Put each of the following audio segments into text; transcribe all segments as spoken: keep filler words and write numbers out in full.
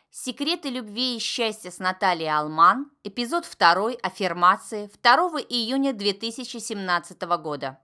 Секреты любви и счастья с Натальей Алман, эпизод второй, аффирмации, второго июня две тысячи семнадцатого года.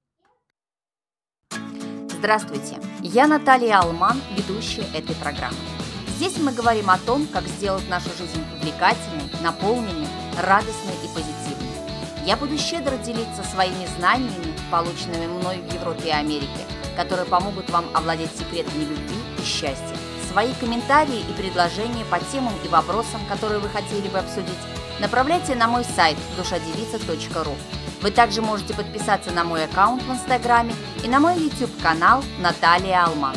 Здравствуйте, я Наталья Алман, ведущая этой программы. Здесь мы говорим о том, как сделать нашу жизнь увлекательной, наполненной, радостной и позитивной. Я буду щедро делиться своими знаниями, полученными мной в Европе и Америке, которые помогут вам овладеть секретами любви и счастья. Свои комментарии и предложения по темам и вопросам, которые вы хотели бы обсудить, направляйте на мой сайт душа девица точка ру. Вы также можете подписаться на мой аккаунт в Инстаграме и на мой YouTube-канал Наталья Алман.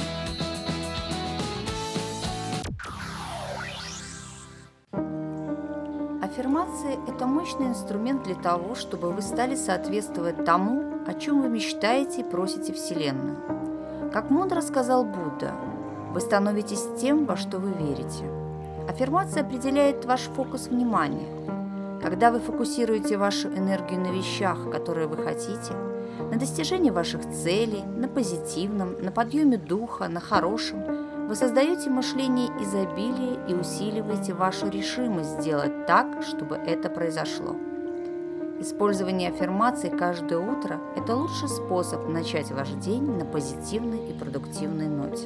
Аффирмации – это мощный инструмент для того, чтобы вы стали соответствовать тому, о чем вы мечтаете и просите Вселенную. Как мудро сказал Будда, вы становитесь тем, во что вы верите. Аффирмация определяет ваш фокус внимания. Когда вы фокусируете вашу энергию на вещах, которые вы хотите, на достижении ваших целей, на позитивном, на подъеме духа, на хорошем, вы создаете мышление изобилия и усиливаете вашу решимость сделать так, чтобы это произошло. Использование аффирмаций каждое утро – это лучший способ начать ваш день на позитивной и продуктивной ноте.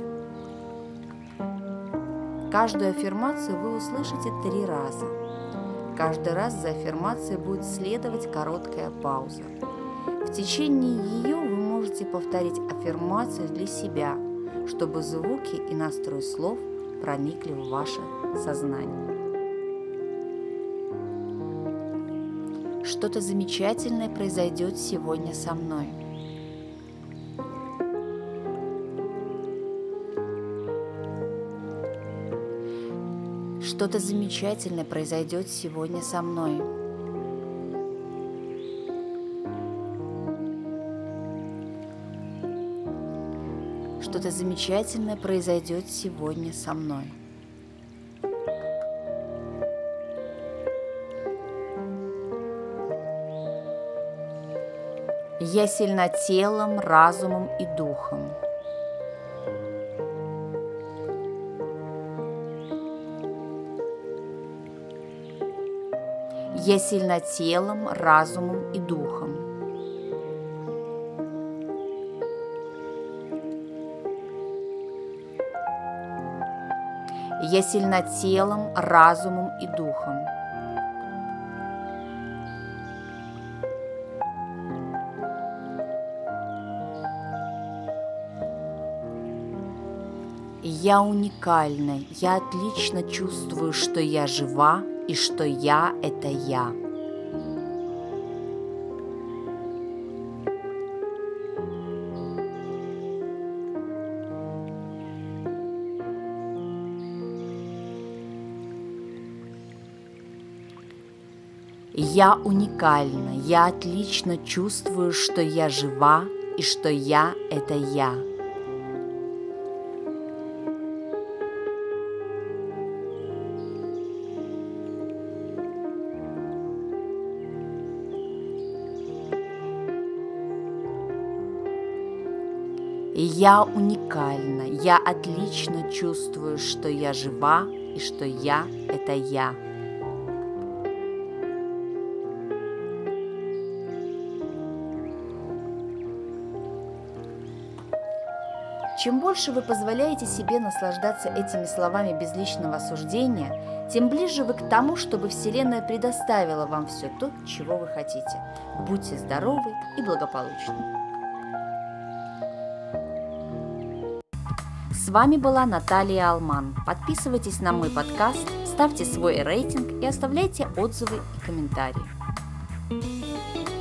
Каждую аффирмацию вы услышите три раза. Каждый раз за аффирмацией будет следовать короткая пауза. В течение ее вы можете повторить аффирмацию для себя, чтобы звуки и настрой слов проникли в ваше сознание. Что-то замечательное произойдет сегодня со мной. Что-то замечательное произойдет сегодня со мной. Что-то замечательное произойдет сегодня со мной. Я сильна телом, разумом и духом. Я сильна телом, разумом и духом. Я сильна телом, разумом и духом. Я уникальна, я отлично чувствую, что я жива и что я – это я. Я уникальна, я отлично чувствую, что я жива и что я – это я. Я уникальна, я отлично чувствую, что я жива и что я – это я. Чем больше вы позволяете себе наслаждаться этими словами без личного осуждения, тем ближе вы к тому, чтобы Вселенная предоставила вам все то, чего вы хотите. Будьте здоровы и благополучны. С вами была Наталья Алман. Подписывайтесь на мой подкаст, ставьте свой рейтинг и оставляйте отзывы и комментарии.